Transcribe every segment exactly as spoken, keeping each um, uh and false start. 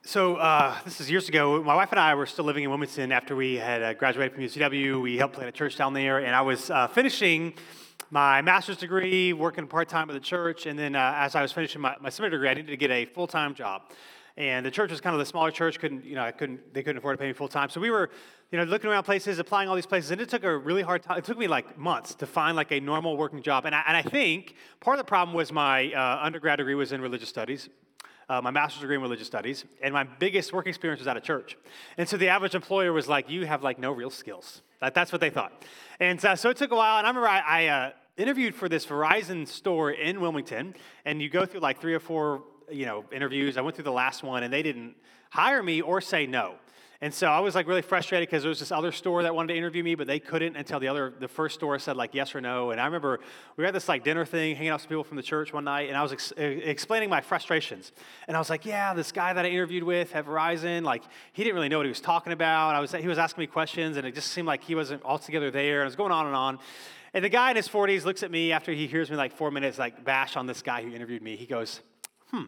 So uh, this is years ago. My wife and I were still living in Wilmington after we had uh, graduated from U C W. We helped plant a church down there, and I was uh, finishing my master's degree, working part-time at the church, and then uh, as I was finishing my, my seminary degree, I needed to get a full-time job. And the church was kind of the smaller church, couldn't, you know, I couldn't, they couldn't afford to pay me full-time. So we were, you know, looking around places, applying all these places, and it took a really hard time. It took me like months to find like a normal working job. And I, and I think part of the problem was my uh, undergrad degree was in religious studies. Uh, my master's degree in religious studies, and my biggest work experience was at a church. And so the average employer was like, you have like no real skills. That, that's what they thought. And uh, so it took a while, and I remember I, I uh, interviewed for this Verizon store in Wilmington, and you go through like three or four, you know, interviews. I went through the last one, and they didn't hire me or say no. And so I was like really frustrated because there was this other store that wanted to interview me, but they couldn't until the other, the first store said like yes or no. And I remember we had this like dinner thing, hanging out with some people from the church one night, and I was ex- explaining my frustrations. And I was like, yeah, this guy that I interviewed with at Verizon, like he didn't really know what he was talking about. I was, he was asking me questions, and it just seemed like he wasn't altogether there. And it was going on and on. And the guy in his forties looks at me after he hears me like four minutes like bash on this guy who interviewed me. He goes, hmm,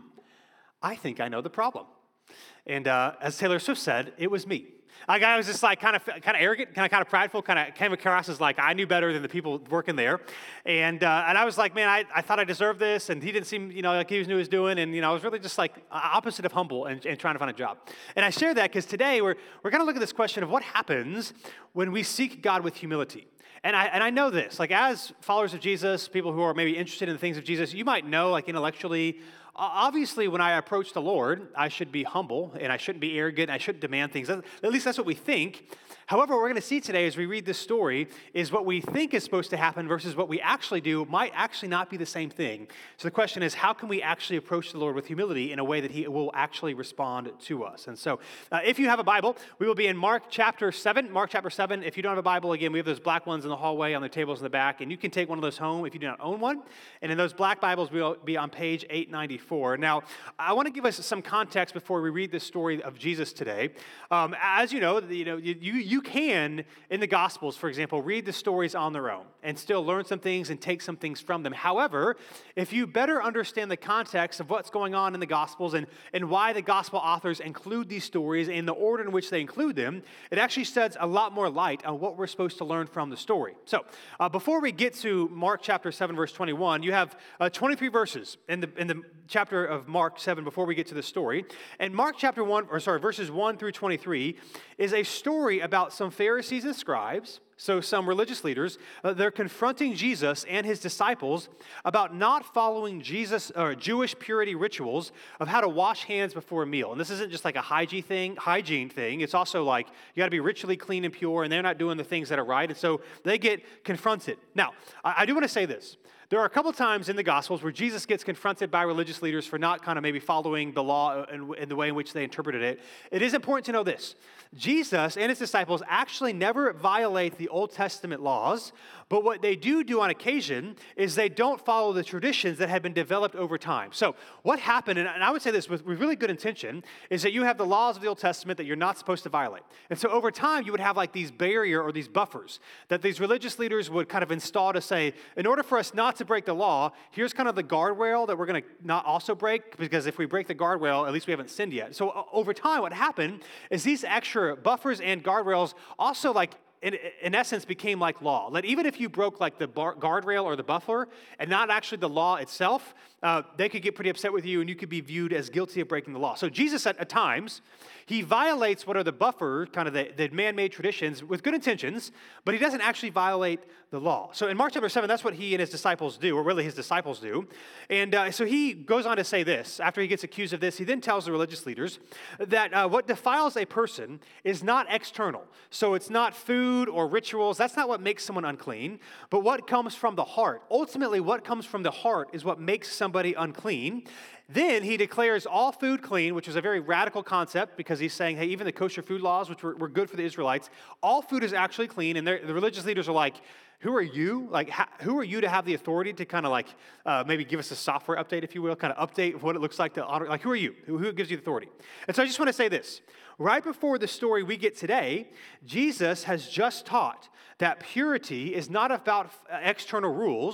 I think I know the problem. And uh, as Taylor Swift said, it was me. Like I was just like kind of kind of arrogant, kind of kind of prideful, kind of came across as like I knew better than the people working there, and uh, and I was like, man, I, I thought I deserved this, and he didn't seem, you know, like he knew what he was doing, and you know, I was really just like opposite of humble and, and trying to find a job. And I share that because today we're we're going to look at this question of what happens when we seek God with humility. And I and I know this, like as followers of Jesus, people who are maybe interested in the things of Jesus, you might know like intellectually. Obviously, when I approach the Lord, I should be humble, and I shouldn't be arrogant, and I shouldn't demand things. At least that's what we think. However, what we're going to see today as we read this story is what we think is supposed to happen versus what we actually do might actually not be the same thing. So the question is, how can we actually approach the Lord with humility in a way that he will actually respond to us? And so uh, if you have a Bible, we will be in Mark chapter seven. Mark chapter seven. If you don't have a Bible, again, we have those black ones in the hallway on the tables in the back, and you can take one of those home if you do not own one. And in those black Bibles, we will be on page eight ninety-four. Now, I want to give us some context before we read the story of Jesus today. Um, as you know, you know, you you can in the Gospels, for example, read the stories on their own and still learn some things and take some things from them. However, if you better understand the context of what's going on in the Gospels and and why the Gospel authors include these stories and the order in which they include them, it actually sheds a lot more light on what we're supposed to learn from the story. So, uh, before we get to Mark chapter seven, verse twenty-one, you have uh, twenty-three verses in the in the chapter of Mark seven before we get to the story. And Mark chapter one, or sorry, verses one through twenty-three is a story about some Pharisees and scribes, so some religious leaders. Uh, they're confronting Jesus and his disciples about not following Jesus or Jewish purity rituals of how to wash hands before a meal. And this isn't just like a hygiene thing, hygiene thing. It's also like you got to be ritually clean and pure, and they're not doing the things that are right. And so they get confronted. Now, I, I do want to say this. There are a couple times in the Gospels where Jesus gets confronted by religious leaders for not kind of maybe following the law in, in the way in which they interpreted it. It is important to know this. Jesus and his disciples actually never violate the Old Testament laws, but what they do do on occasion is they don't follow the traditions that had been developed over time. So what happened, and I would say this with, with really good intention, is that you have the laws of the Old Testament that you're not supposed to violate. And so over time, you would have like these barrier or these buffers that these religious leaders would kind of install to say, in order for us not to break the law, here's kind of the guardrail that we're going to not also break, because if we break the guardrail, at least we haven't sinned yet. So uh, over time, what happened is these extra buffers and guardrails also like In, in essence, became like law. That even if you broke like the bar, guardrail or the buffer and not actually the law itself, uh, they could get pretty upset with you and you could be viewed as guilty of breaking the law. So Jesus at, at times, he violates what are the buffer, kind of the, the man-made traditions with good intentions, but he doesn't actually violate the law. So in Mark chapter seven, that's what he and his disciples do, or really his disciples do. And uh, so he goes on to say this. After he gets accused of this, he then tells the religious leaders that uh, what defiles a person is not external. So it's not food or rituals. That's not what makes someone unclean, but what comes from the heart. Ultimately, what comes from the heart is what makes somebody unclean. Then he declares all food clean, which is a very radical concept because he's saying, hey, even the kosher food laws, which were, were good for the Israelites, all food is actually clean. And the religious leaders are like, who are you? Like, ha- who are you to have the authority to kind of like uh, maybe give us a software update, if you will, kind of update what it looks like to honor? Like, who are you? Who, who gives you the authority? And so I just want to say this. Right before the story we get today, Jesus has just taught that purity is not about external rules.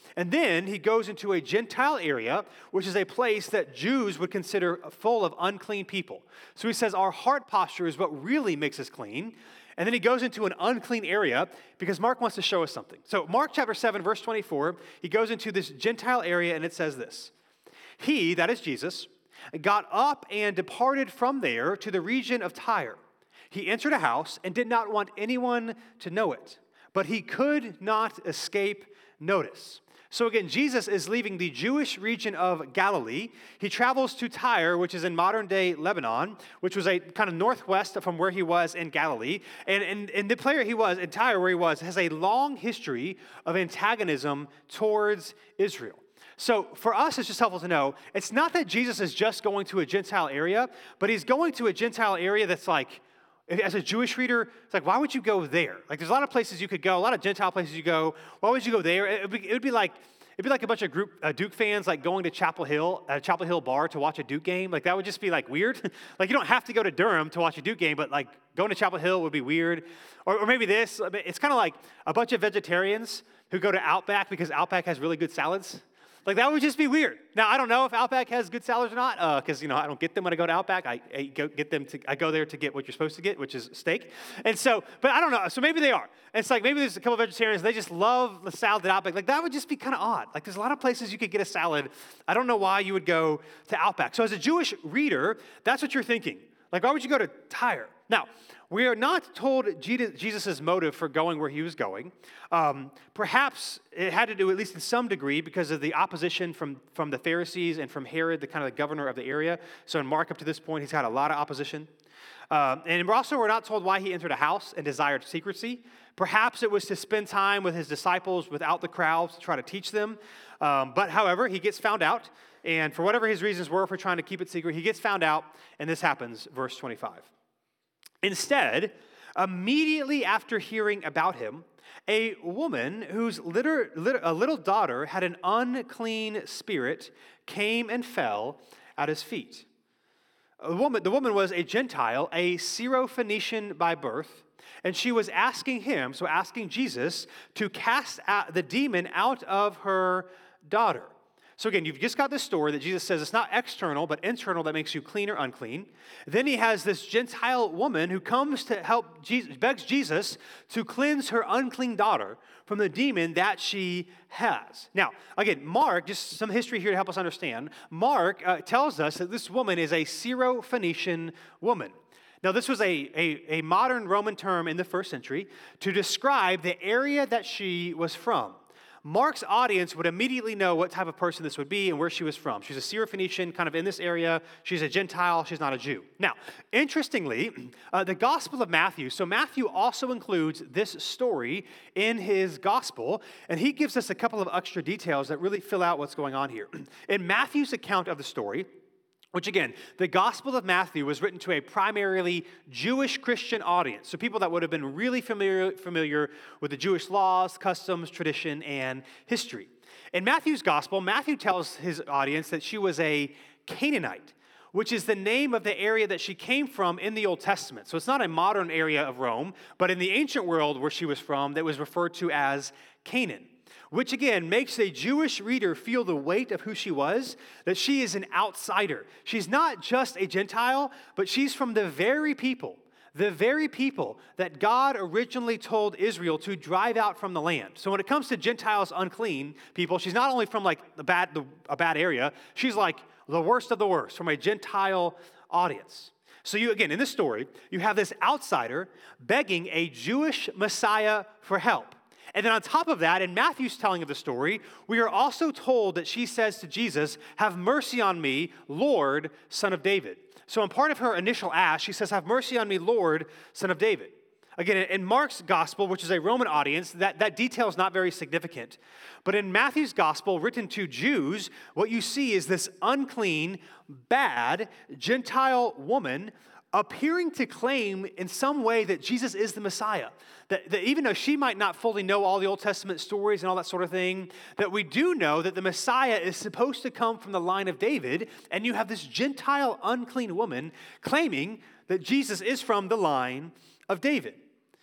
And then he goes into a Gentile area, which is a place that Jews would consider full of unclean people. So he says our heart posture is what really makes us clean. And then he goes into an unclean area because Mark wants to show us something. So Mark chapter seven, verse twenty-four, he goes into this Gentile area and it says this. He, that is Jesus, got up and departed from there to the region of Tyre. He entered a house and did not want anyone to know it, but he could not escape notice. So again, Jesus is leaving the Jewish region of Galilee. He travels to Tyre, which is in modern-day Lebanon, which was a kind of northwest from where he was in Galilee. And, and, and the player he was, in Tyre where he was, has a long history of antagonism towards Israel. So for us, it's just helpful to know, it's not that Jesus is just going to a Gentile area, but he's going to a Gentile area that's like, as a Jewish reader, it's like, why would you go there? Like, there's a lot of places you could go, a lot of Gentile places you go. Why would you go there? It would be, it would be like, it'd be like a bunch of group uh, Duke fans, like going to Chapel Hill, uh, Chapel Hill bar to watch a Duke game. Like, that would just be like weird. Like, you don't have to go to Durham to watch a Duke game, but like going to Chapel Hill would be weird. Or, or maybe this. It's kind of like a bunch of vegetarians who go to Outback because Outback has really good salads. Like, that would just be weird. Now, I don't know if Outback has good salads or not, because, uh, you know, I don't get them when I go to Outback. I, I go get them to, I go there to get what you're supposed to get, which is steak. And so, but I don't know. So maybe they are. And it's like, maybe there's a couple of vegetarians, they just love the salad at Outback. Like, that would just be kind of odd. Like, there's a lot of places you could get a salad. I don't know why you would go to Outback. So as a Jewish reader, that's what you're thinking. Like, why would you go to Tyre? Now, we are not told Jesus' motive for going where he was going. Um, perhaps it had to do, at least in some degree, because of the opposition from, from the Pharisees and from Herod, the kind of the governor of the area. So in Mark, up to this point, he's had a lot of opposition. Um, and we're also, we're not told why he entered a house and desired secrecy. Perhaps it was to spend time with his disciples without the crowds to try to teach them. Um, but however, he gets found out. And for whatever his reasons were for trying to keep it secret, he gets found out. And this happens, verse twenty-five. Instead, immediately after hearing about him, a woman whose little, little, a little daughter had an unclean spirit came and fell at his feet. The woman, the woman was a Gentile, a Syrophoenician by birth, and she was asking him, so asking Jesus, to cast out the demon out of her daughter. So again, you've just got this story that Jesus says it's not external, but internal that makes you clean or unclean. Then he has this Gentile woman who comes to help Jesus, begs Jesus to cleanse her unclean daughter from the demon that she has. Now, again, Mark, just some history here to help us understand. Mark uh, tells us that this woman is a Syrophoenician woman. Now, this was a, a, a modern Roman term in the first century to describe the area that she was from. Mark's audience would immediately know what type of person this would be and where she was from. She's a Syrophoenician, kind of in this area. She's a Gentile. She's not a Jew. Now, interestingly, uh, the Gospel of Matthew, so Matthew also includes this story in his Gospel, and he gives us a couple of extra details that really fill out what's going on here. In Matthew's account of the story, which again, the Gospel of Matthew was written to a primarily Jewish Christian audience. So people that would have been really familiar, familiar with the Jewish laws, customs, tradition, and history. In Matthew's Gospel, Matthew tells his audience that she was a Canaanite, which is the name of the area that she came from in the Old Testament. So it's not a modern area of Rome, but in the ancient world where she was from, that was referred to as Canaan. Which again makes a Jewish reader feel the weight of who she was, that she is an outsider. She's not just a Gentile, but she's from the very people, the very people that God originally told Israel to drive out from the land. So when it comes to Gentiles, unclean people, she's not only from like a bad, the, a bad area, she's like the worst of the worst from a Gentile audience. So you, again, in this story, you have this outsider begging a Jewish Messiah for help. And then on top of that, in Matthew's telling of the story, we are also told that she says to Jesus, "Have mercy on me, Lord, Son of David." So in part of her initial ask, she says, "Have mercy on me, Lord, Son of David." Again, in Mark's gospel, which is a Roman audience, that, that detail is not very significant. But in Matthew's gospel, written to Jews, what you see is this unclean, bad, Gentile woman appearing to claim in some way that Jesus is the Messiah. That, that even though she might not fully know all the Old Testament stories and all that sort of thing, that we do know that the Messiah is supposed to come from the line of David, and you have this Gentile unclean woman claiming that Jesus is from the line of David.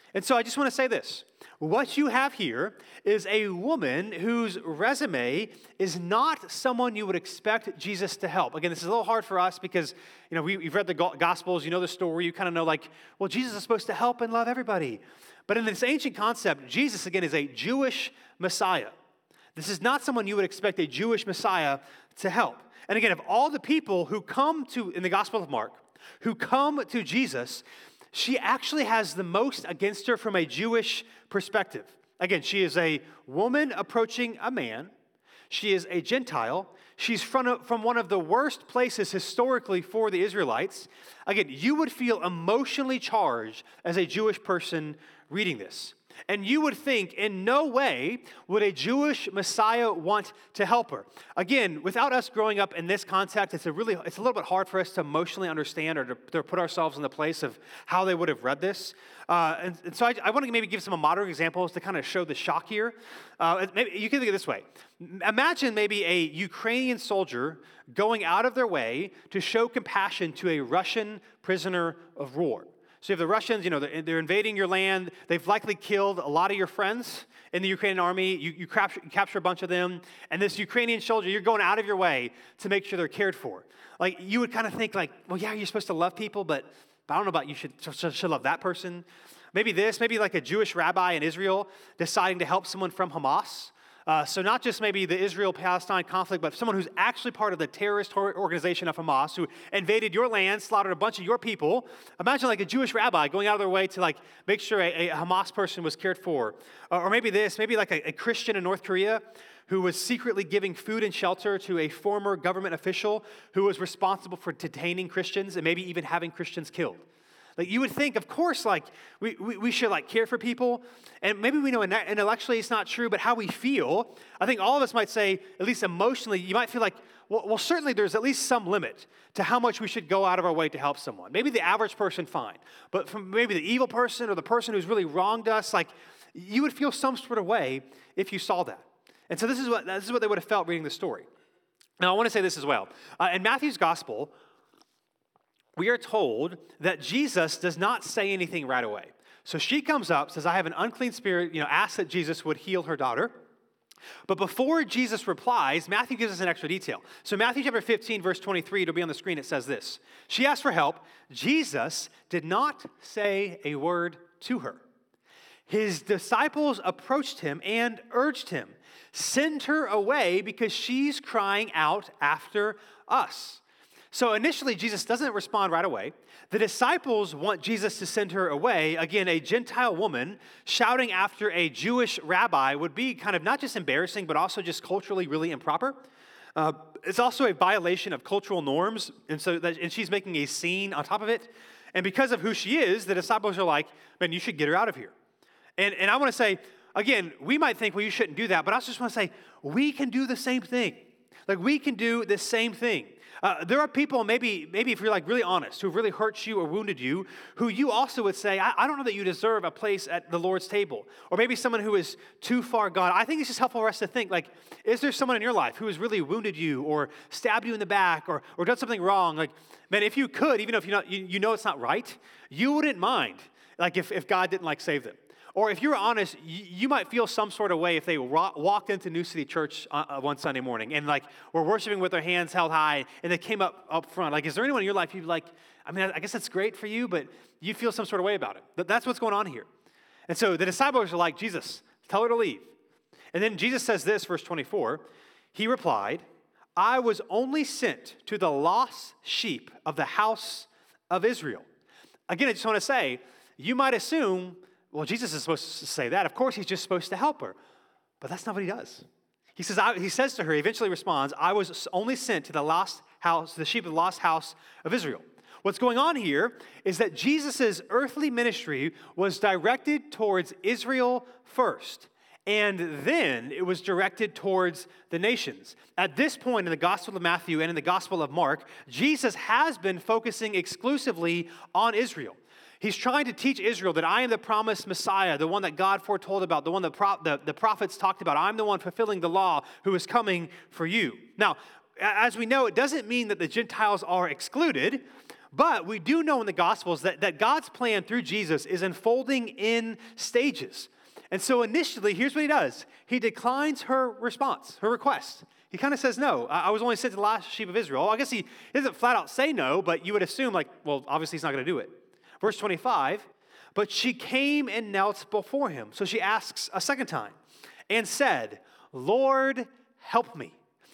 And so I just want to say this. What you have here is a woman whose resume is not someone you would expect Jesus to help. Again, this is a little hard for us because, you know, we, we've read the Gospels, you know the story, you kind of know like, well, Jesus is supposed to help and love everybody. But in this ancient concept, Jesus, again, is a Jewish Messiah. This is not someone you would expect a Jewish Messiah to help. And again, of all the people who come to, in the Gospel of Mark, who come to Jesus, she actually has the most against her from a Jewish perspective. Again, she is a woman approaching a man. She is a Gentile. She's from, from one of the worst places historically for the Israelites. Again, you would feel emotionally charged as a Jewish person reading this. And you would think in no way would a Jewish Messiah want to help her. Again, without us growing up in this context, it's a really it's a little bit hard for us to emotionally understand or to, to put ourselves in the place of how they would have read this. Uh, and, and so I, I want to maybe give some modern examples to kind of show the shock here. Uh, maybe you can think of it this way. Imagine maybe a Ukrainian soldier going out of their way to show compassion to a Russian prisoner of war. So you have the Russians, you know, they're, they're invading your land. They've likely killed a lot of your friends in the Ukrainian army. You, you, capture, you capture a bunch of them. And this Ukrainian soldier, you're going out of your way to make sure they're cared for. Like, you would kind of think like, well, yeah, you're supposed to love people, but, but I don't know about you should, should, should love that person. Maybe this, maybe like a Jewish rabbi in Israel deciding to help someone from Hamas. Uh, so not just maybe the Israel-Palestine conflict, but someone who's actually part of the terrorist organization of Hamas who invaded your land, slaughtered a bunch of your people. Imagine like a Jewish rabbi going out of their way to like make sure a, a Hamas person was cared for. Uh, or maybe this, maybe like a, a Christian in North Korea who was secretly giving food and shelter to a former government official who was responsible for detaining Christians and maybe even having Christians killed. Like you would think, of course, like we, we, we should like care for people. And maybe we know intellectually it's not true, but how we feel, I think all of us might say, at least emotionally, you might feel like, well, well, certainly there's at least some limit to how much we should go out of our way to help someone. Maybe the average person, fine. But from maybe the evil person or the person who's really wronged us, like you would feel some sort of way if you saw that. And so this is what, this is what they would have felt reading the story. Now, I want to say this as well. Uh, in Matthew's gospel, we are told that Jesus does not say anything right away. So she comes up, says, I have an unclean spirit, you know, asks that Jesus would heal her daughter. But before Jesus replies, Matthew gives us an extra detail. So Matthew chapter fifteen, verse twenty-three, it'll be on the screen, it says this. She asked for help. Jesus did not say a word to her. His disciples approached him and urged him, send her away because she's crying out after us. So initially, Jesus doesn't respond right away. The disciples want Jesus to send her away. Again, a Gentile woman shouting after a Jewish rabbi would be kind of not just embarrassing, but also just culturally really improper. Uh, it's also a violation of cultural norms, and so that, and she's making a scene on top of it. And because of who she is, the disciples are like, man, you should get her out of here. And, and I want to say, again, we might think, well, you shouldn't do that, but I just want to say, we can do the same thing. Like, we can do the same thing. Uh, there are people, maybe maybe if you're like really honest, who really hurt you or wounded you, who you also would say, I, I don't know that you deserve a place at the Lord's table. Or maybe someone who is too far gone. I think it's just helpful for us to think, like, is there someone in your life who has really wounded you or stabbed you in the back or, or done something wrong? Like, man, if you could, even if you know, you, you know it's not right, you wouldn't mind, like, if, if God didn't, like, save them. Or if you were honest, you, you might feel some sort of way if they ro- walked into New City Church uh, one Sunday morning and like were worshiping with their hands held high and they came up up front. Like, is there anyone in your life you'd like, I mean, I guess that's great for you, but you feel some sort of way about it. But that's what's going on here. And so the disciples are like, Jesus, tell her to leave. And then Jesus says this, verse twenty-four, he replied, I was only sent to the lost sheep of the house of Israel. Again, I just want to say, you might assume, well, Jesus is supposed to say that. Of course, he's just supposed to help her. But that's not what he does. He says, I, he says to her, he eventually responds, I was only sent to the lost house, the sheep of the lost house of Israel. What's going on here is that Jesus' earthly ministry was directed towards Israel first. And then it was directed towards the nations. At this point in the Gospel of Matthew and in the Gospel of Mark, Jesus has been focusing exclusively on Israel. He's trying to teach Israel that I am the promised Messiah, the one that God foretold about, the one that pro- the, the prophets talked about. I'm the one fulfilling the law who is coming for you. Now, as we know, it doesn't mean that the Gentiles are excluded, But we do know in the Gospels that, that God's plan through Jesus is unfolding in stages. And so initially, here's what he does. He declines her response, her request. He kind of says, no, I was only sent to the last sheep of Israel. I guess he doesn't flat out say no, but you would assume, like, well, obviously he's not going to do it. Verse twenty-five, but she came and knelt before him. So she asks a second time and said, Lord, help me.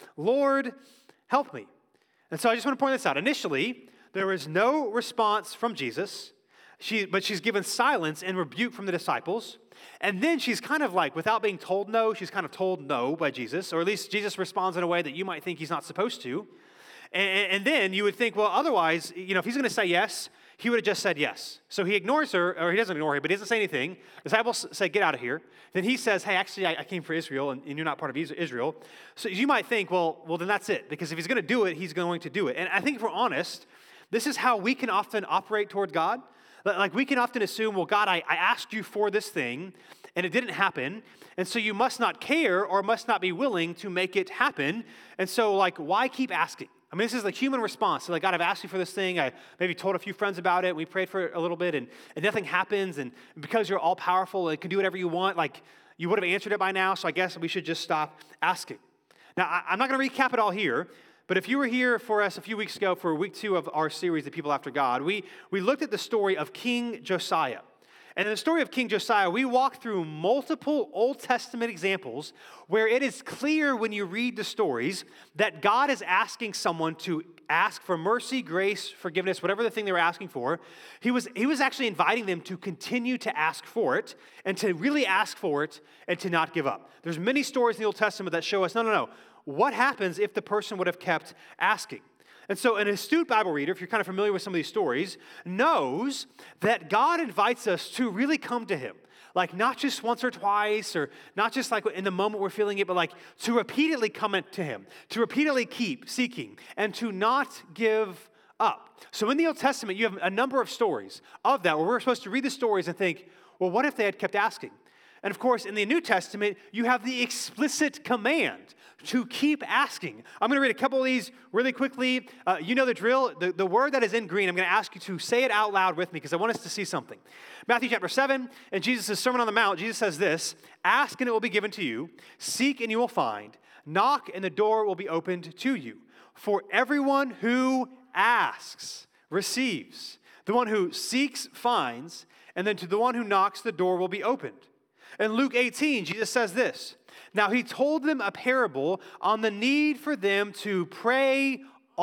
Lord, help me. And so I just want to point this out. Initially, there was no response from Jesus, she, but she's given silence and rebuke from the disciples. And then she's kind of like, without being told no, she's kind of told no by Jesus, or at least Jesus responds in a way that you might think he's not supposed to. And, and then you would think, well, otherwise, you know, if he's going to say yes, he would have just said yes. So he ignores her, or he doesn't ignore her, but he doesn't say anything. The disciples say, get out of here. Then he says, hey, actually, I, I came for Israel, and, and you're not part of Israel. So you might think, well, well, then that's it. Because if he's going to do it, he's going to do it. And I think if we're honest, this is how we can often operate toward God. Like we can often assume, well, God, I, I asked you for this thing, and it didn't happen, and so you must not care or must not be willing to make it happen. And so, like, why keep asking? I mean, this is the human response. So like, God, I've asked you for this thing. I maybe told a few friends about it. We prayed for it a little bit, and, and nothing happens. And because you're all powerful and can do whatever you want, like, you would have answered it by now, so I guess we should just stop asking. Now, I, I'm not going to recap it all here, but if you were here for us a few weeks ago for week two of our series, The People After God, we, we looked at the story of King Josiah. And in the story of King Josiah, we walked through multiple Old Testament examples where it is clear when you read the stories that God is asking someone to ask for mercy, grace, forgiveness, whatever the thing they were asking for. He was, he was actually inviting them to continue to ask for it and to really ask for it and to not give up. There's many stories in the Old Testament that show us, no, no, no. What happens if the person would have kept asking? And so an astute Bible reader, if you're kind of familiar with some of these stories, knows that God invites us to really come to him. Like not just once or twice, or not just like in the moment we're feeling it, but like to repeatedly come to him, to repeatedly keep seeking, and to not give up. So in the Old Testament, you have a number of stories of that where we're supposed to read the stories and think, well, what if they had kept asking? And of course, in the New Testament, you have the explicit command to keep asking. I'm going to read a couple of these really quickly. Uh, you know the drill. The, the word that is in green, I'm going to ask you to say it out loud with me because I want us to see something. Matthew chapter seven, in Jesus' Sermon on the Mount, Jesus says this, ask and it will be given to you, seek and you will find, knock and the door will be opened to you. For everyone who asks receives, the one who seeks finds, and then to the one who knocks the door will be opened. In Luke eighteen, Jesus says this, now he told them a parable on the need for them to pray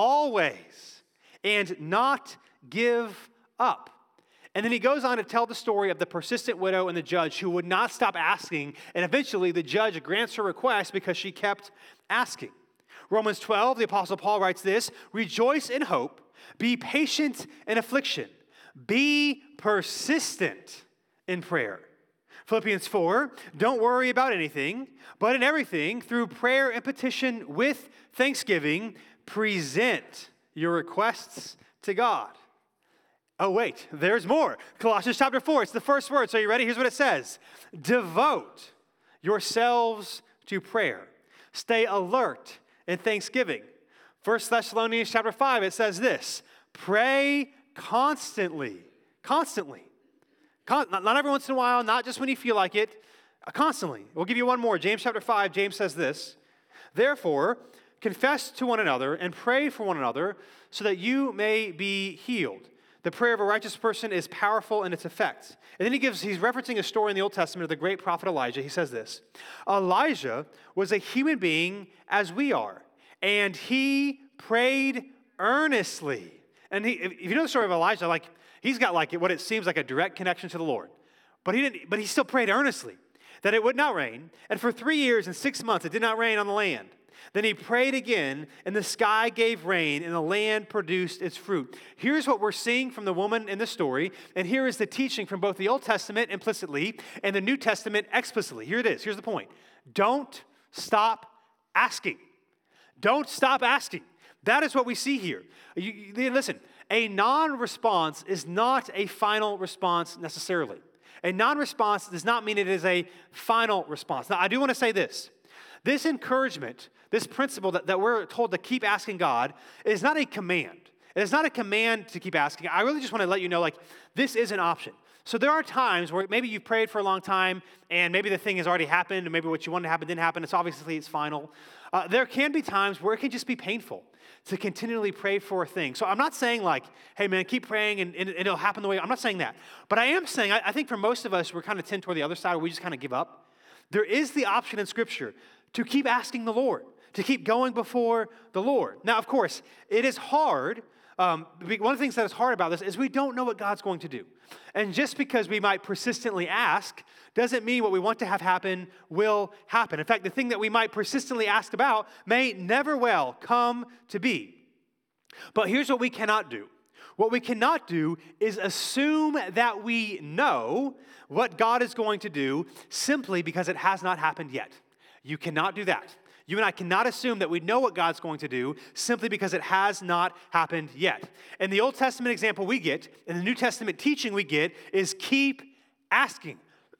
always and not give up. And then he goes on to tell the story of the persistent widow and the judge who would not stop asking, and eventually the judge grants her request because she kept asking. Romans twelve, the Apostle Paul writes this, rejoice in hope, be patient in affliction, be persistent in prayer. Philippians four, don't worry about anything, but in everything, through prayer and petition with thanksgiving, present your requests to God. Oh, wait, there's more. Colossians chapter four, it's the first word. So are you ready? Here's what it says. Devote yourselves to prayer. Stay alert in thanksgiving. First Thessalonians chapter five, it says this, pray constantly, constantly. Not, not every once in a while, not just when you feel like it, uh, constantly. We'll give you one more. James chapter five, James says this, therefore, confess to one another and pray for one another so that you may be healed. The prayer of a righteous person is powerful in its effect. And then he gives, he's referencing a story in the Old Testament of the great prophet Elijah. He says this, Elijah was a human being as we are, and he prayed earnestly. And he, if you know the story of Elijah, like, he's got like what it seems like a direct connection to the Lord. But he didn't, but he still prayed earnestly that it would not rain. And for three years and six months, it did not rain on the land. Then he prayed again, and the sky gave rain, and the land produced its fruit. Here's what we're seeing from the woman in the story, and here is the teaching from both the Old Testament implicitly and the New Testament explicitly. Here it is. Here's the point. Don't stop asking. Don't stop asking. That is what we see here. You, you, listen, a non-response is not a final response necessarily. A non-response does not mean it is a final response. Now, I do want to say this. This encouragement, this principle that, that we're told to keep asking God is not a command. And it's not a command to keep asking. I really just want to let you know, like, this is an option. So there are times where maybe you've prayed for a long time, and maybe the thing has already happened, and maybe what you wanted to happen didn't happen. It's obviously it's final. Uh, there can be times where it can just be painful to continually pray for a thing. So I'm not saying like, hey man, keep praying and, and it'll happen the way. I'm not saying that. But I am saying, I, I think for most of us, we're kind of tend toward the other side where we just kind of give up. There is the option in Scripture to keep asking the Lord, to keep going before the Lord. Now, of course, it is hard. Um, one of the things that is hard about this is we don't know what God's going to do. And just because we might persistently ask doesn't mean what we want to have happen will happen. In fact, the thing that we might persistently ask about may never well come to be. But here's what we cannot do. What we cannot do is assume that we know what God is going to do simply because it has not happened yet. You cannot do that. You and I cannot assume that we know what God's going to do simply because it has not happened yet. And the Old Testament example we get, and the New Testament teaching we get, is keep asking.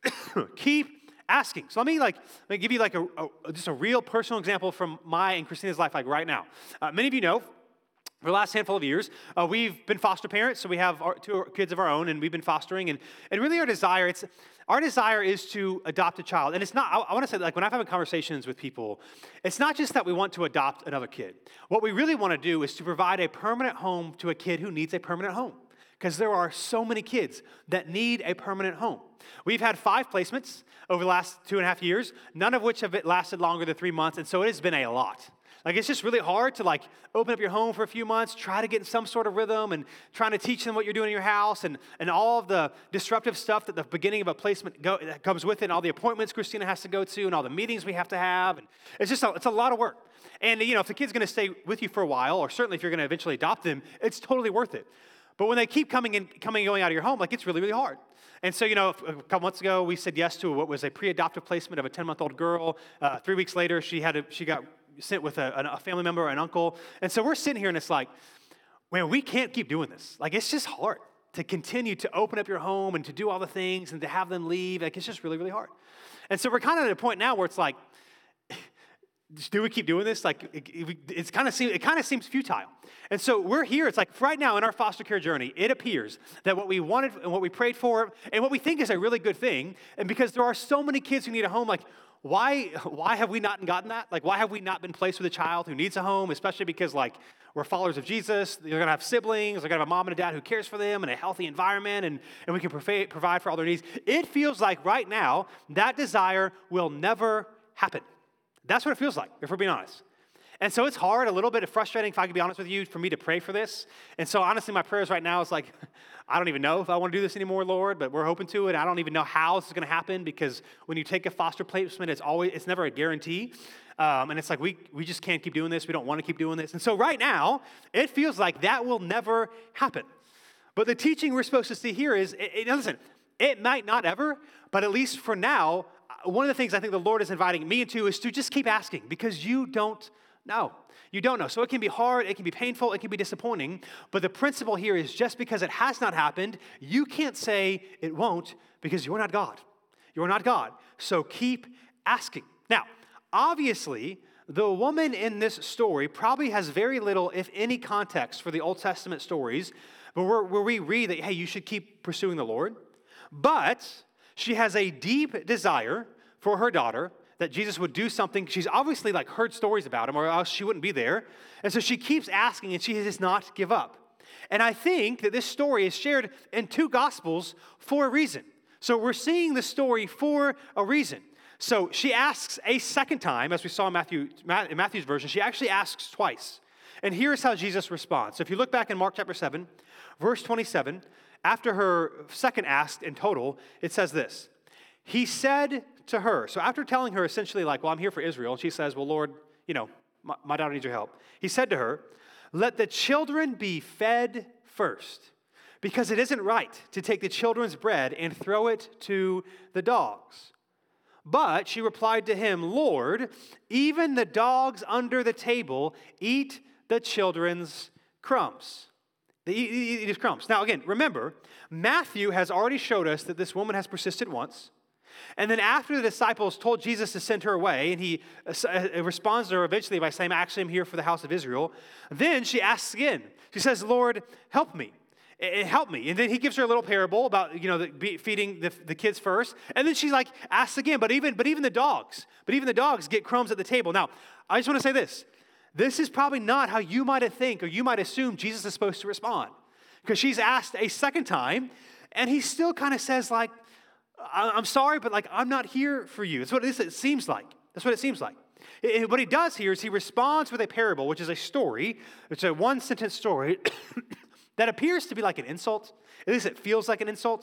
Keep asking. So let me like let me give you like a, a just a real personal example from my and Christina's life, like right now. Uh, many of you know, for the last handful of years, uh, we've been foster parents, so we have our, two kids of our own, and we've been fostering. And, and really, our desire it's our desire is to adopt a child. And it's not. I, I want to say, like when I'm having conversations with people, it's not just that we want to adopt another kid. What we really want to do is to provide a permanent home to a kid who needs a permanent home, because there are so many kids that need a permanent home. We've had five placements over the last two and a half years, none of which have lasted longer than three months, and so it has been a lot. Like, it's just really hard to, like, open up your home for a few months, try to get in some sort of rhythm, and trying to teach them what you're doing in your house, and, and all of the disruptive stuff that the beginning of a placement go, that comes with it, and all the appointments Christina has to go to, and all the meetings we have to have. And it's just a, it's a lot of work. And, you know, if the kid's going to stay with you for a while, or certainly if you're going to eventually adopt them, it's totally worth it. But when they keep coming and coming and going out of your home, like, it's really, really hard. And so, you know, a couple months ago, we said yes to what was a pre-adoptive placement of a ten-month-old girl. Uh, three weeks later, she had a, she got sent with a, a family member or an uncle. And so we're sitting here, and it's like, man, we can't keep doing this. Like, it's just hard to continue to open up your home and to do all the things and to have them leave. Like, it's just really, really hard. And so we're kind of at a point now where it's like, do we keep doing this? Like, it, it, it's kind of seem, it kind of seems futile. And so we're here. It's like right now in our foster care journey, it appears that what we wanted and what we prayed for and what we think is a really good thing, and because there are so many kids who need a home, like, why why have we not gotten that? Like, why have we not been placed with a child who needs a home, especially because, like, we're followers of Jesus. They're going to have siblings. They're going to have a mom and a dad who cares for them and a healthy environment, and, and we can provide, provide for all their needs. It feels like right now that desire will never happen. That's what it feels like, if we're being honest. And so it's hard, a little bit frustrating, if I could be honest with you, for me to pray for this. And so honestly, my prayers right now is like, I don't even know if I want to do this anymore, Lord, but we're hoping to, and I don't even know how this is going to happen, because when you take a foster placement, it's always, it's never a guarantee. Um, and it's like, we, we just can't keep doing this. We don't want to keep doing this. And so right now, it feels like that will never happen. But the teaching we're supposed to see here is, it, it, listen, it might not ever, but at least for now, one of the things I think the Lord is inviting me into is to just keep asking, because you don't know. You don't know. So it can be hard, it can be painful, it can be disappointing, but the principle here is just because it has not happened, you can't say it won't, because you're not God. You're not God. So keep asking. Now, obviously, the woman in this story probably has very little, if any, context for the Old Testament stories, but where, where we read that, hey, you should keep pursuing the Lord. But she has a deep desire for her daughter, that Jesus would do something. She's obviously like heard stories about him, or else she wouldn't be there. And so she keeps asking, and she does not give up. And I think that this story is shared in two Gospels for a reason. So we're seeing the story for a reason. So she asks a second time, as we saw in Matthew, in Matthew's version, she actually asks twice. And here's how Jesus responds. So if you look back in Mark chapter seven, verse twenty-seven, after her second ask in total, it says this. He said to her, so after telling her essentially like, well, I'm here for Israel, and she says, well, Lord, you know, my, my daughter needs your help. He said to her, let the children be fed first, because it isn't right to take the children's bread and throw it to the dogs. But she replied to him, Lord, even the dogs under the table eat the children's crumbs. They eat, eat, eat his crumbs. Now, again, remember, Matthew has already showed us that this woman has persisted once. And then after the disciples told Jesus to send her away, and he responds to her eventually by saying, actually, I'm here for the house of Israel. Then she asks again. She says, Lord, help me. Help me. And then he gives her a little parable about, you know, the, feeding the, the kids first. And then she like asks again, but even, but even the dogs, but even the dogs get crumbs at the table. Now, I just want to say this. This is probably not how you might think or you might assume Jesus is supposed to respond. Because she's asked a second time, and he still kind of says like, I'm sorry, but like, I'm not here for you. That's what it, it seems like. That's what it seems like. It, what he does here is he responds with a parable, which is a story. It's a one-sentence story that appears to be like an insult. At least it feels like an insult.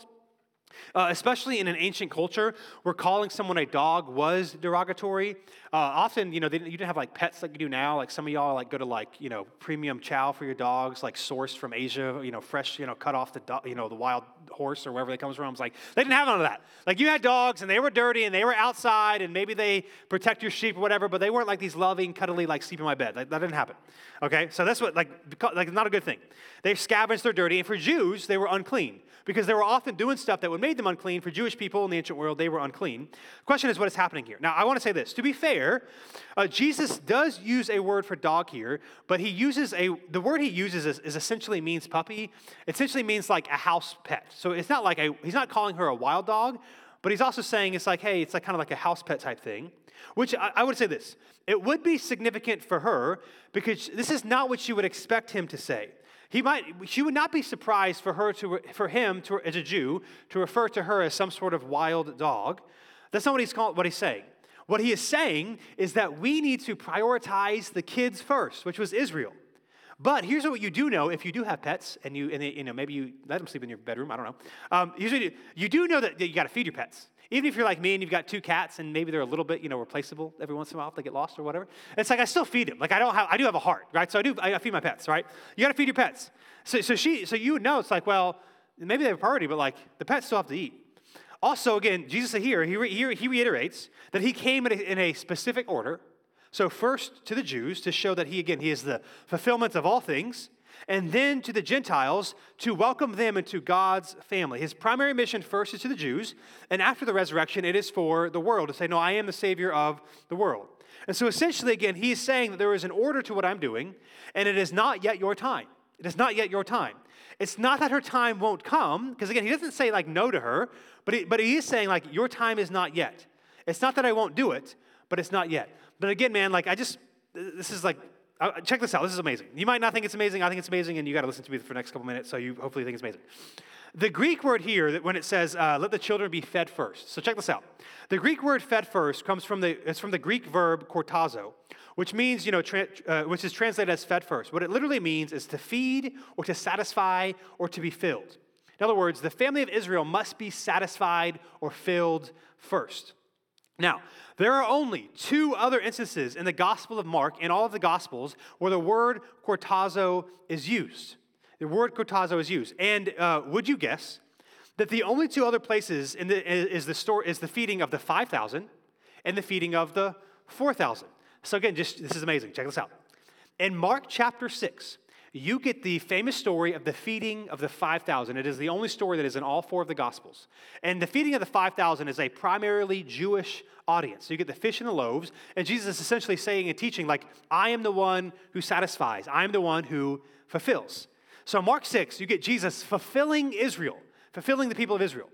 Uh, especially in an ancient culture where calling someone a dog was derogatory. Uh, often, you know, they, you didn't have like pets like you do now. Like some of y'all like go to like, you know, premium chow for your dogs, like sourced from Asia, you know, fresh, you know, cut off the, do- you know, the wild horse or wherever they comes from. It's like, they didn't have none of that. Like you had dogs and they were dirty and they were outside and maybe they protect your sheep or whatever, but they weren't like these loving, cuddly, like sleep in my bed. Like, that didn't happen. Okay, so that's what, like, like not a good thing. They've scavenged, they're dirty, and for Jews, they were unclean because they were often doing stuff that would make them unclean. For Jewish people in the ancient world, they were unclean. The question is what is happening here. Now, I want to say this. To be fair, uh, Jesus does use a word for dog here, but he uses a, the word he uses is, is essentially means puppy. It essentially means like a house pet. So it's not like a, he's not calling her a wild dog, but he's also saying it's like, hey, it's like kind of like a house pet type thing, which I, I would say this. It would be significant for her because this is not what you would expect him to say. He might, she would not be surprised for her to, for him to, as a Jew, to refer to her as some sort of wild dog. That's not what he's called, what he's saying. What he is saying is that we need to prioritize the kids first, which was Israel. But here's what you do know: if you do have pets, and you, and they, you know, maybe you let them sleep in your bedroom. I don't know. Um, here's what you do: you do know that you got to feed your pets. Even if you're like me and you've got two cats and maybe they're a little bit, you know, replaceable every once in a while if they get lost or whatever. It's like I still feed them. Like I don't have, I do have a heart, right? So I do, I feed my pets, right? You got to feed your pets. So, so she, so you would know it's like, well, maybe they have a priority, but like the pets still have to eat. Also, again, Jesus here, he, re, he, he reiterates that he came in a, in a specific order. So first to the Jews to show that he, again, he is the fulfillment of all things. And then to the Gentiles to welcome them into God's family. His primary mission first is to the Jews, and after the resurrection, it is for the world to say, no, I am the Savior of the world. And so essentially, again, he is saying that there is an order to what I'm doing, and it is not yet your time. It is not yet your time. It's not that her time won't come, because again, he doesn't say like no to her, but he, but he is saying like your time is not yet. It's not that I won't do it, but it's not yet. But again, man, like I just, this is like, Uh, check this out. This is amazing. You might not think it's amazing. I think it's amazing, and you got to listen to me for the next couple minutes, so you hopefully think it's amazing. The Greek word here, that when it says, uh, let the children be fed first. So check this out. The Greek word fed first comes from the, it's from the Greek verb kortazo, which means, you know, tra- uh, which is translated as fed first. What it literally means is to feed or to satisfy or to be filled. In other words, the family of Israel must be satisfied or filled first. Now, there are only two other instances in the Gospel of Mark, in all of the Gospels, where the word kortazo is used. The word kortazo is used. And uh, would you guess that the only two other places in the, is, the story, is the feeding of the five thousand and the feeding of the four thousand? So again, just this is amazing. Check this out. In Mark chapter six, you get the famous story of the feeding of the five thousand. It is the only story that is in all four of the Gospels. And the feeding of the five thousand is a primarily Jewish audience. So you get the fish and the loaves, and Jesus is essentially saying and teaching, like, I am the one who satisfies. I am the one who fulfills. So Mark six, you get Jesus fulfilling Israel, fulfilling the people of Israel.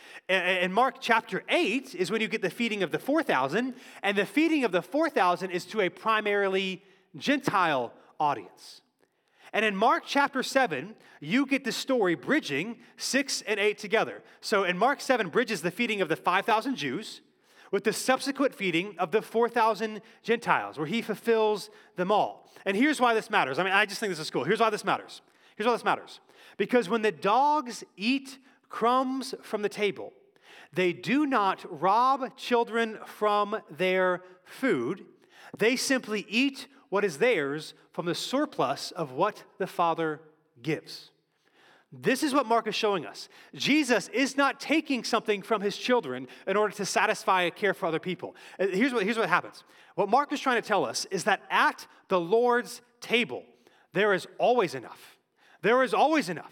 And Mark chapter eight is when you get the feeding of the four thousand, and the feeding of the four thousand is to a primarily Gentile audience. And in Mark chapter seven, you get the story bridging six and eight together. So in Mark seven bridges the feeding of the five thousand Jews with the subsequent feeding of the four thousand Gentiles, where he fulfills them all. And here's why this matters. I mean, I just think this is cool. Here's why this matters. Here's why this matters. Because when the dogs eat crumbs from the table, they do not rob children from their food. They simply eat what is theirs from the surplus of what the Father gives. This is what Mark is showing us. Jesus is not taking something from his children in order to satisfy a care for other people. Here's what, here's what happens. What Mark is trying to tell us is that at the Lord's table, there is always enough. There is always enough.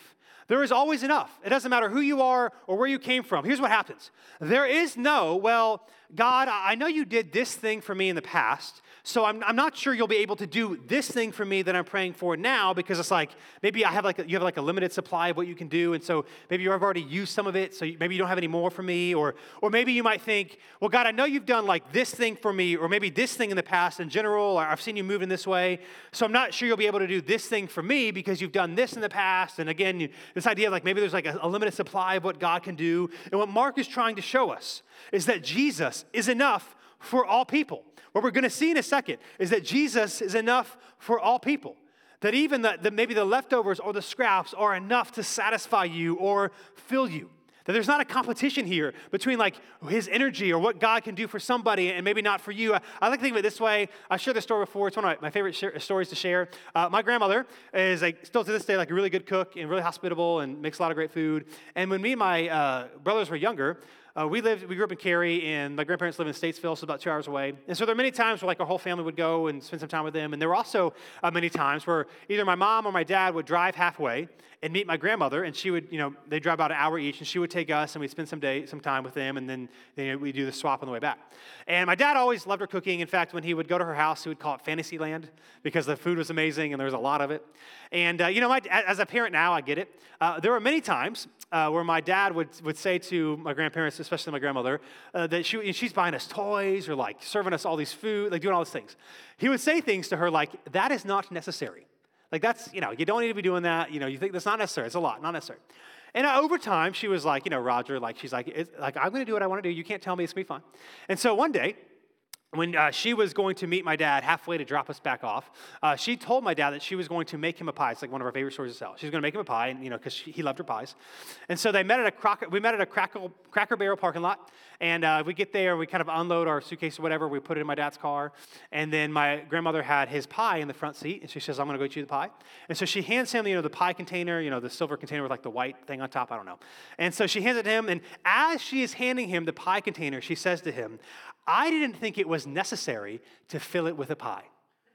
There is always enough. It doesn't matter who you are or where you came from. Here's what happens. There is no, well, God, I know you did this thing for me in the past, so I'm, I'm not sure you'll be able to do this thing for me that I'm praying for now, because it's like, maybe I have like a, you have like a limited supply of what you can do, and so maybe you've already used some of it, so you, maybe you don't have any more for me, or or maybe you might think, well, God, I know you've done like this thing for me, or maybe this thing in the past in general, or I've seen you move in this way, so I'm not sure you'll be able to do this thing for me because you've done this in the past, and again, you, this idea of like maybe there's like a, a limited supply of what God can do, and what Mark is trying to show us is that Jesus is enough for all people. What we're going to see in a second is that Jesus is enough for all people. That even the, the, maybe the leftovers or the scraps are enough to satisfy you or fill you. That there's not a competition here between like his energy or what God can do for somebody and maybe not for you. I, I like to think of it this way. I've shared this story before. It's one of my, my favorite share, stories to share. Uh, my grandmother is like, still to this day like a really good cook and really hospitable and makes a lot of great food. And when me and my uh, brothers were younger, Uh, we lived, we grew up in Cary, and my grandparents live in Statesville, so about two hours away. And so there are many times where like our whole family would go and spend some time with them. And there were also uh, many times where either my mom or my dad would drive halfway and meet my grandmother, and she would, you know, they drive about an hour each, and she would take us, and we'd spend some day, some time with them, and then you know, we'd do the swap on the way back. And my dad always loved her cooking. In fact, when he would go to her house, he would call it Fantasyland because the food was amazing and there was a lot of it. And uh, you know, my, as a parent now, I get it. Uh, there were many times uh, where my dad would would say to my grandparents, especially my grandmother, uh, that she, she's buying us toys or like serving us all these food, like doing all these things. He would say things to her like, that is not necessary. Like that's, you know, you don't need to be doing that. You know, you think that's not necessary. It's a lot, not necessary. And uh, over time, she was like, you know, Roger, like she's like, it's, like I'm going to do what I want to do. You can't tell me, it's going to be fun. And so one day, when uh, she was going to meet my dad halfway to drop us back off, uh, she told my dad that she was going to make him a pie. It's like one of our favorite stories to tell. She was going to make him a pie, and you know, because he loved her pies. And so they met at a croc- we met at a crackle, Cracker Barrel parking lot, and uh, we get there, we kind of unload our suitcase or whatever. We put it in my dad's car, and then my grandmother had his pie in the front seat, and she says, "I'm going to go get you the pie." And so she hands him, you know, the pie container, you know, the silver container with like the white thing on top. I don't know. And so she hands it to him, and as she is handing him the pie container, she says to him, "I didn't think it was necessary to fill it with a pie."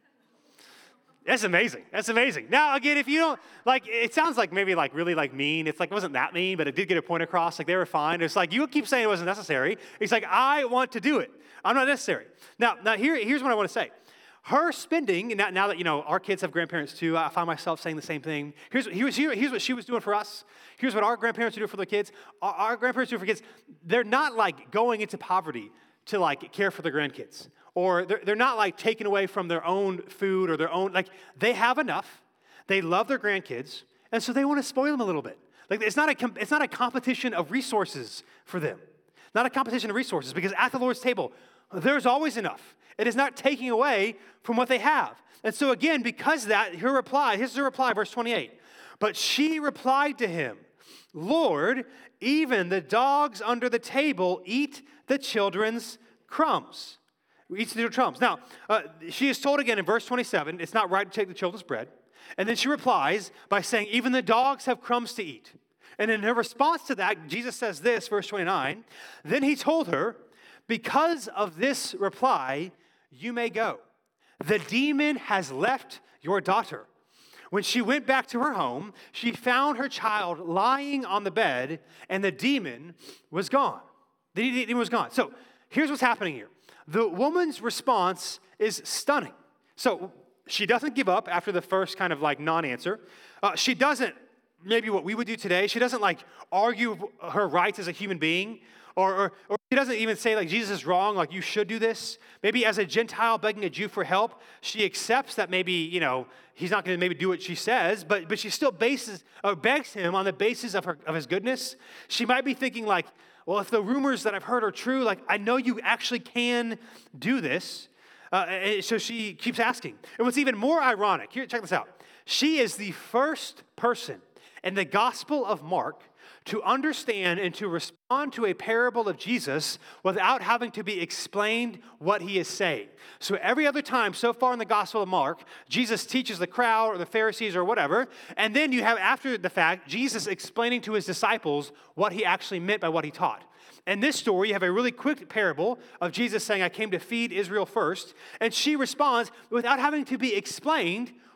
That's amazing. That's amazing. Now, again, if you don't, like, it sounds like maybe like really like mean. It's like, it wasn't that mean, but it did get a point across. Like, they were fine. It's like, you keep saying it wasn't necessary. He's like, I want to do it. I'm not necessary. Now, now here, here's what I want to say. Her spending, now, now that, you know, our kids have grandparents too, I find myself saying the same thing. Here's, here's, here, here's what she was doing for us. Here's what our grandparents do for their kids. Our, our grandparents do for kids. They're not like going into poverty to like care for their grandkids. Or they're, they're not like taken away from their own food or their own, like they have enough. They love their grandkids. And so they want to spoil them a little bit. Like it's not a, it's not a competition of resources for them. Not a competition of resources, because at the Lord's table, there's always enough. It is not taking away from what they have. And so again, because of that, her reply, here's her reply, verse twenty-eight. But she replied to him, "Lord, even the dogs under the table eat the children's crumbs." Eats the crumbs. Now, uh, she is told again in verse twenty-seven, it's not right to take the children's bread. And then she replies by saying, even the dogs have crumbs to eat. And in her response to that, Jesus says this, verse twenty-nine, then he told her, because of this reply, you may go. The demon has left your daughter. When she went back to her home, she found her child lying on the bed, and the demon was gone. The demon was gone. So here's what's happening here. The woman's response is stunning. So she doesn't give up after the first kind of like non-answer. Uh, she doesn't, maybe what we would do today, she doesn't like argue her rights as a human being. Or, or, or she doesn't even say like Jesus is wrong, like you should do this. Maybe as a Gentile begging a Jew for help, she accepts that maybe, you know, he's not going to maybe do what she says, but but she still bases or begs him on the basis of her of his goodness. She might be thinking like, well, if the rumors that I've heard are true, like I know you actually can do this. Uh, and so she keeps asking. And what's even more ironic, here, check this out. She is the first person in the Gospel of Mark to understand and to respond to a parable of Jesus without having to be explained what he is saying. So every other time so far in the Gospel of Mark, Jesus teaches the crowd or the Pharisees or whatever, and then you have after the fact, Jesus explaining to his disciples what he actually meant by what he taught. In this story, you have a really quick parable of Jesus saying, I came to feed Israel first, and she responds without having to be explained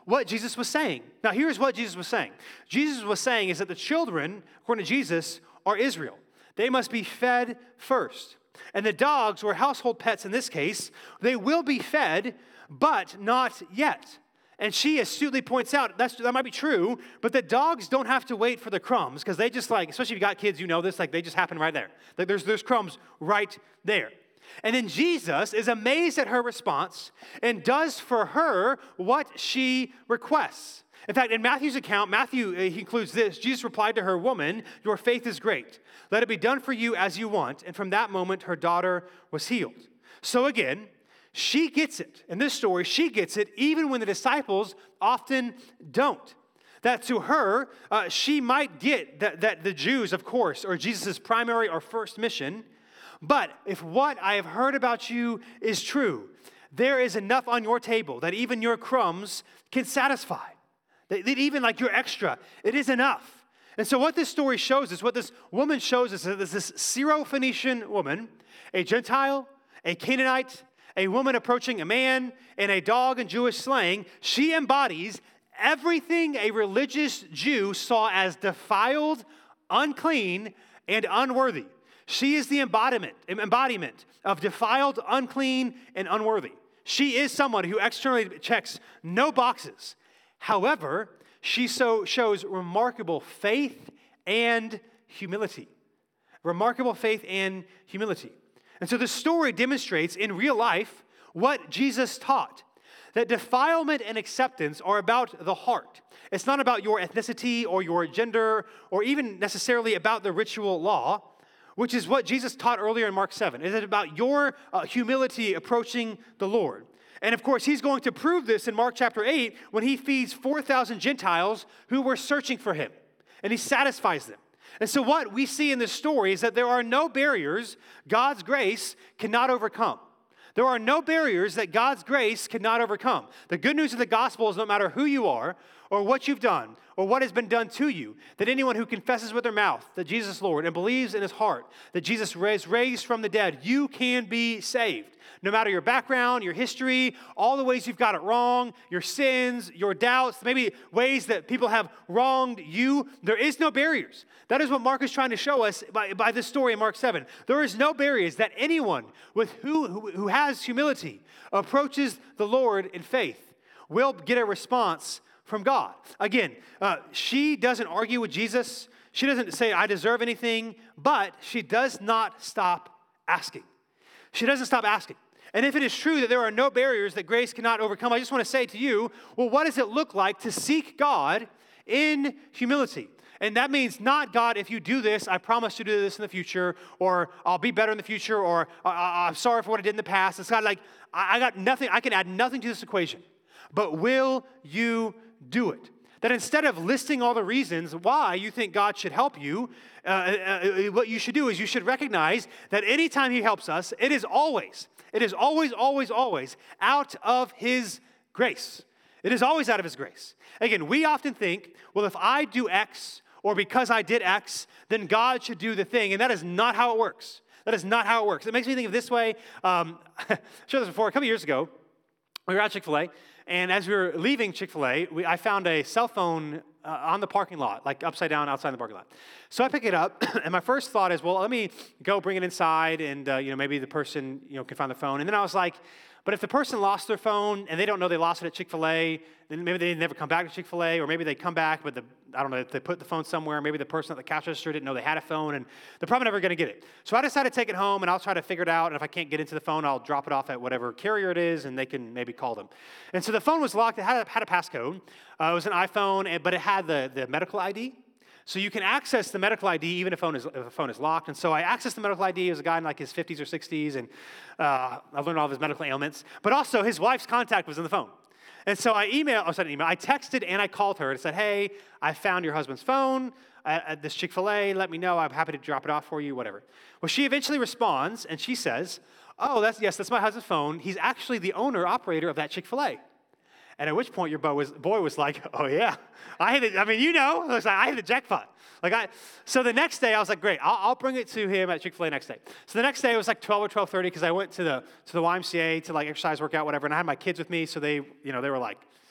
what Jesus was saying. Now, here's what Jesus was saying. Jesus was saying is that the children, according to Jesus, are Israel. They must be fed first. And the dogs, or household pets in this case, they will be fed, but not yet. And she astutely points out, that's, that might be true, but the dogs don't have to wait for the crumbs, because they just like, especially if you got kids, you know this, like they just happen right there. Like there's, there's crumbs right there. And then Jesus is amazed at her response and does for her what she requests. In fact, in Matthew's account, Matthew uh, he includes this. Jesus replied to her, "Woman, your faith is great. Let it be done for you as you want." And from that moment, her daughter was healed. So again, she gets it. In this story, she gets it even when the disciples often don't. That to her, uh, she might get that, that the Jews, of course, are Jesus' primary or first mission. But if what I have heard about you is true, there is enough on your table that even your crumbs can satisfy. That even like your extra, it is enough. And so what this story shows us, what this woman shows us, is that this Syro-Phoenician woman, a Gentile, a Canaanite, a woman approaching a man, and a dog in Jewish slang, she embodies everything a religious Jew saw as defiled, unclean, and unworthy. She is the embodiment, embodiment of defiled, unclean, and unworthy. She is someone who externally checks no boxes. However, she so shows remarkable faith and humility. Remarkable faith and humility. And so the story demonstrates in real life what Jesus taught. That defilement and acceptance are about the heart. It's not about your ethnicity or your gender or even necessarily about the ritual law, which is what Jesus taught earlier in Mark seven. It is about your uh, humility approaching the Lord. And of course, he's going to prove this in Mark chapter eight when he feeds four thousand Gentiles who were searching for him. And he satisfies them. And so what we see in this story is that there are no barriers God's grace cannot overcome. There are no barriers that God's grace cannot overcome. The good news of the gospel is no matter who you are or what you've done or what has been done to you, that anyone who confesses with their mouth that Jesus is Lord and believes in his heart that Jesus was raised from the dead, you can be saved. No matter your background, your history, all the ways you've got it wrong, your sins, your doubts, maybe ways that people have wronged you, there is no barriers. That is what Mark is trying to show us by, by this story in Mark seven. There is no barriers that anyone with who, who, who has humility approaches the Lord in faith will get a response from God. Again, uh, she doesn't argue with Jesus. She doesn't say, I deserve anything, but she does not stop asking. She doesn't stop asking. And if it is true that there are no barriers that grace cannot overcome, I just want to say to you, well, what does it look like to seek God in humility? And that means not, God, if you do this, I promise to do this in the future, or I'll be better in the future, or I'm sorry for what I did in the past. It's kind of like, I got nothing, I can add nothing to this equation. But will you do it? That instead of listing all the reasons why you think God should help you, uh, uh, what you should do is you should recognize that anytime he helps us, it is always, it is always, always, always out of his grace. It is always out of his grace. Again, we often think, well, if I do X, or because I did X, then God should do the thing. And that is not how it works. That is not how it works. It makes me think of this way. Um, I've shared this before. A couple years ago, we were at Chick-fil-A. And as we were leaving Chick-fil-A, we, I found a cell phone uh, on the parking lot, like upside down outside the parking lot. So I pick it up, and my first thought is, well, let me go bring it inside, and uh, you know, maybe the person you know can find the phone. And then I was like, but if the person lost their phone and they don't know they lost it at Chick-fil-A, then maybe they never come back to Chick-fil-A, or maybe they come back, but the, I don't know, if they put the phone somewhere, maybe the person at the cash register didn't know they had a phone, and they're probably never going to get it. So I decided to take it home, and I'll try to figure it out, and if I can't get into the phone, I'll drop it off at whatever carrier it is, and they can maybe call them. And so the phone was locked. It had a, had a passcode. Uh, it was an iPhone, but it had the, the medical I D. So you can access the medical I D even if, phone is, if a phone is locked. And so I accessed the medical I D. It was a guy in like his fifties or sixties, and uh, I learned all of his medical ailments. But also his wife's contact was in the phone. And so I emailed, or sorry, email, I texted and I called her and said, hey, I found your husband's phone at, at this Chick-fil-A. Let me know. I'm happy to drop it off for you, whatever. Well, she eventually responds and she says, oh, that's yes, that's my husband's phone. He's actually the owner, operator of that Chick-fil-A. And at which point your boy was, boy was like, oh yeah, I hit it. I mean, you know, I was like, I hit the jackpot. Like I, so the next day I was like, great, I'll, I'll bring it to him at Chick-fil-A next day. So the next day it was like twelve or twelve thirty because I went to the to the Y M C A to like exercise, workout, whatever, and I had my kids with me, so they, you know, they were like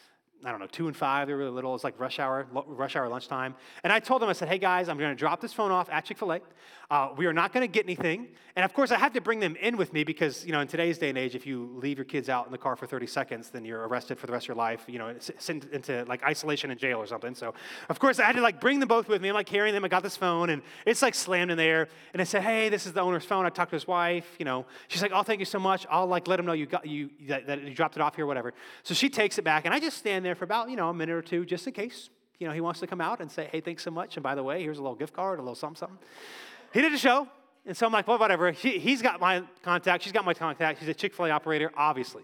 I don't know, two and five. They were really little. It's like rush hour, rush hour lunchtime. And I told them, I said, hey guys, I'm going to drop this phone off at Chick-fil-A. Uh, we are not going to get anything. And of course, I had to bring them in with me because, you know, in today's day and age, if you leave your kids out in the car for thirty seconds, then you're arrested for the rest of your life, you know, sent into like isolation in jail or something. So of course, I had to like bring them both with me. I'm like carrying them. I got this phone and it's like slammed in there. And I said, hey, this is the owner's phone. I talked to his wife, you know. She's like, oh, thank you so much. I'll like let him know you got you that, that you dropped it off here, whatever. So she takes it back and I just stand there for about, you know, a minute or two just in case, you know, he wants to come out and say, hey, thanks so much. And by the way, here's a little gift card, a little something, something. He did a show. And so I'm like, well, whatever. He, he's got my contact. She's got my contact. She's a Chick-fil-A operator, obviously.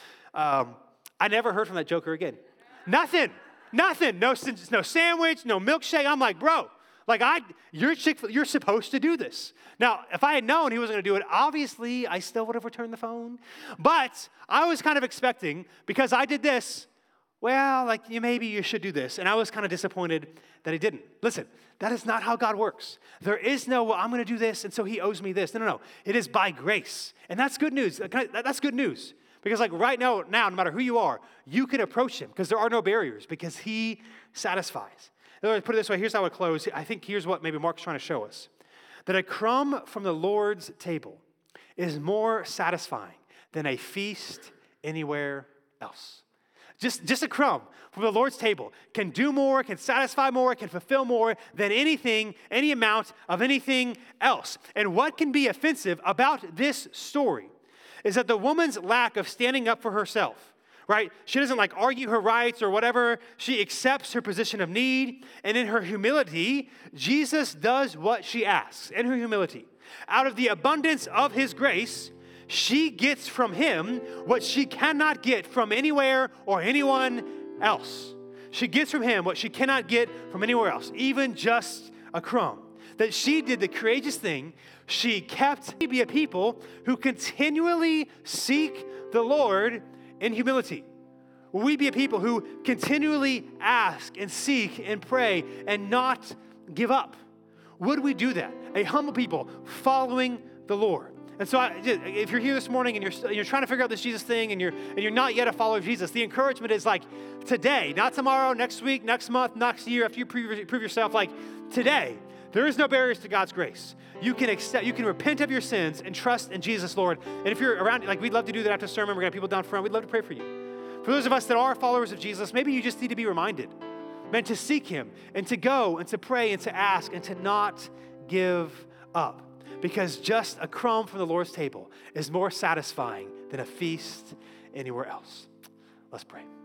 Um, I never heard from that joker again. Nothing. Nothing. No, no sandwich, no milkshake. I'm like, bro, like I, you're Chick-fil-A, you're supposed to do this. Now, if I had known he wasn't going to do it, obviously I still would have returned the phone. But I was kind of expecting, because I did this, well, like you, maybe you should do this. And I was kind of disappointed that he didn't. Listen, that is not how God works. There is no, well, I'm going to do this, and so he owes me this. No, no, no. It is by grace. And that's good news. That's good news. Because like right now, now, no matter who you are, you can approach him because there are no barriers because he satisfies. In other words, put it this way, here's how I would close. I think here's what maybe Mark's trying to show us. That a crumb from the Lord's table is more satisfying than a feast anywhere else. Just, just a crumb from the Lord's table can do more, can satisfy more, can fulfill more than anything, any amount of anything else. And what can be offensive about this story is that the woman's lack of standing up for herself, right? She doesn't like argue her rights or whatever. She accepts her position of need. And in her humility, Jesus does what she asks. In her humility, out of the abundance of his grace, she gets from him what she cannot get from anywhere or anyone else. She gets from him what she cannot get from anywhere else, even just a crumb. That she did the courageous thing. She kept to be a people who continually seek the Lord in humility. Will we be a people who continually ask and seek and pray and not give up? Would we do that? A humble people following the Lord. And so I, if you're here this morning and you're, you're trying to figure out this Jesus thing and you're, and you're not yet a follower of Jesus, the encouragement is like today, not tomorrow, next week, next month, next year, after you prove, prove yourself, like today, there is no barriers to God's grace. You can accept, you can repent of your sins and trust in Jesus, Lord. And if you're around, like we'd love to do that after the sermon. We're going to have people down front. We'd love to pray for you. For those of us that are followers of Jesus, maybe you just need to be reminded, man, to seek him and to go and to pray and to ask and to not give up. Because just a crumb from the Lord's table is more satisfying than a feast anywhere else. Let's pray.